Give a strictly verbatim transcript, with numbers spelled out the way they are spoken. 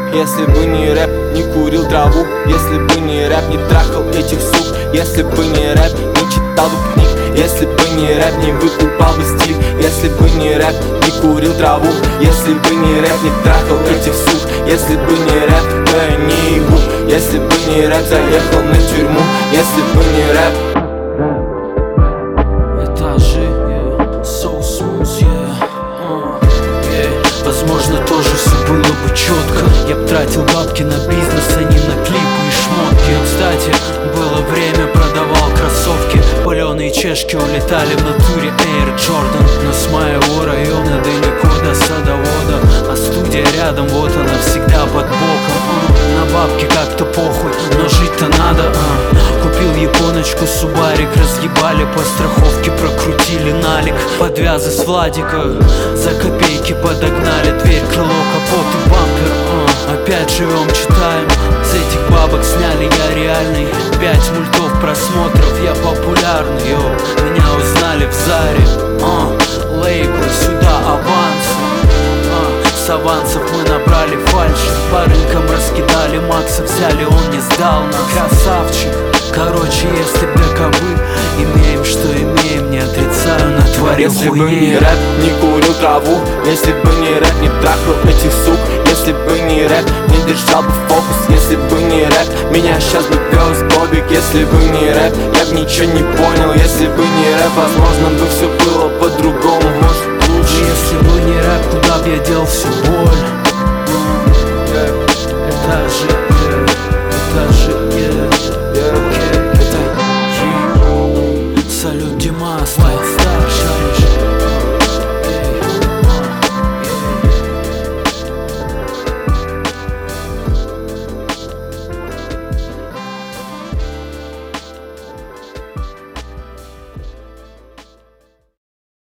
если бы не рэп, не курил траву. Если бы не рэп, не трахал этих сук. Если бы не рэп, не читал бы книг. Если бы не рэп, не выкупал бы стиль. Если бы не рэп, не курил траву. Если бы не рэп, не трахал этих сук. Если бы не рэп, то я не ебу. Если бы не рэп, заехал на тюрьму. Если бы не рэп. Этажи, yeah. So smooth, yeah. Uh, yeah. Возможно, тоже все было бы четко. Я б тратил бабки на бизнес, а не на клипы и шмотки. Кстати, было время, продавал кроссовки. Паленые чешки улетали в натуре Air Jordan. Но с моего района далеко до садовода, а студия рядом, вот она всегда под боком. uh, На бабки как-то похуй, но жить-то надо. uh. Купил японочку, субарик, разъебали по страховке, прокрутили налик. Подвязы с Владика за копейки подогнали. Дверь, крыло, капот и бампер. uh. Опять живем, читаем, с этих бабок сняли я реальный. Пять мультов просмотров, я популярный, йо. Меня узнали в Заре. uh. Лейблы, сюда аванс. uh. С авансов мы набрали фальши. По рынкам раскидали, Макса взяли, он не сдал нас. Красавчик. Короче, если б таковы, имеем, что имеем, не отрицаю, натворил Если бы хуей. не рэп, не курил траву. Если бы не рэп, не трахал этих сук. Если бы не рэп, не держал бы фокус. Если бы не рэп, меня сейчас бы вез Бобик. Если бы не рэп, я бы ничего не понял. Если бы не рэп, возможно бы все было по-другому. Может лучше. Если бы не рэп, куда б я дел всю